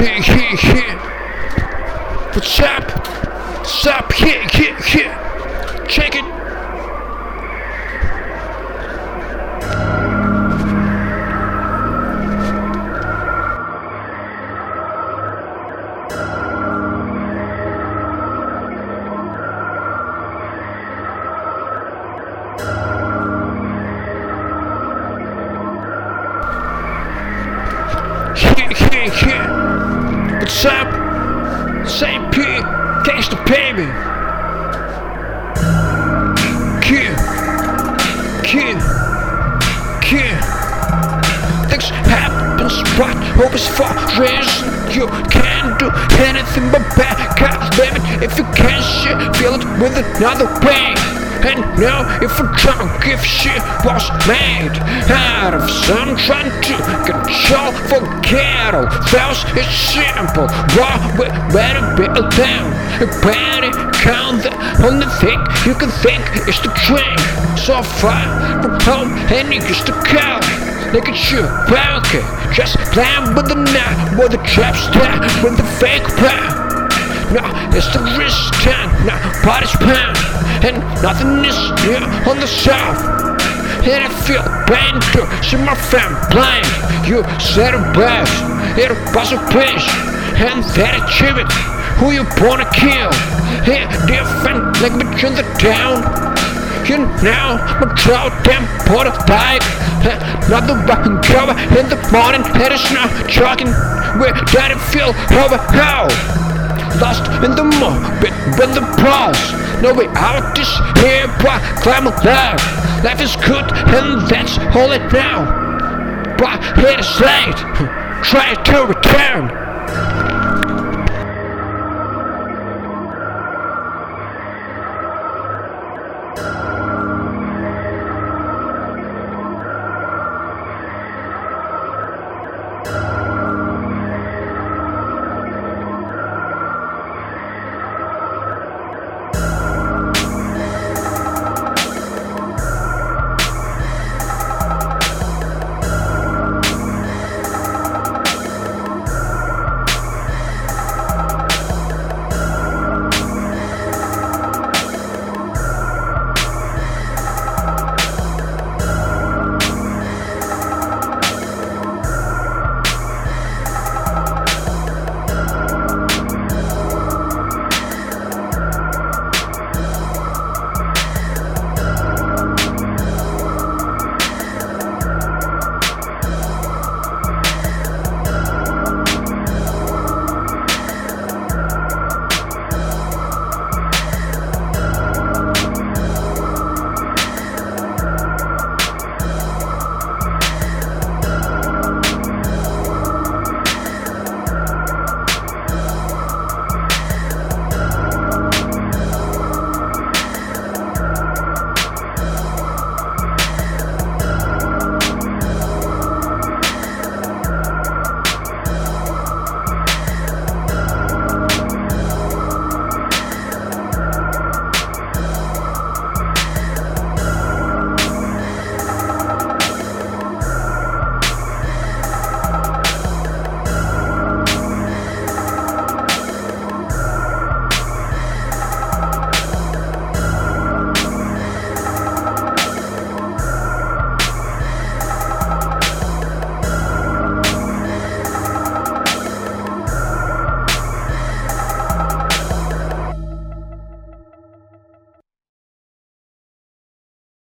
yeah. What's up? What's up? Yeah. Check it. Yeah. What's up? St. P. Gangsta baby. Yeah. Things happens, but always for reason. You can't do anything but back up, living. If you can't shit, feel it with another way. And now if I don't give shit was made out of some trying to control, forget all those is simple. What we better build down, better count. The only thing you can think is to drink. So far from home and you used to call. Look at you, okay, just playing with the night, with the trap star, with the fake power. No, it's the risk time, now body's pound. And nothing is new on the south. And I feel pain to see my fam blind. You said it best, it was a bitch. And that achieve it, who you wanna kill? Here, different, like between the town. You know, my trout damn put a bike. Another rockin' cover in the morning, and it's not jogging. Where did it feel over how? Lost in the moment with the pros. No way out this here, but climb alive. Life is good and that's all it now. But it is late, try to return.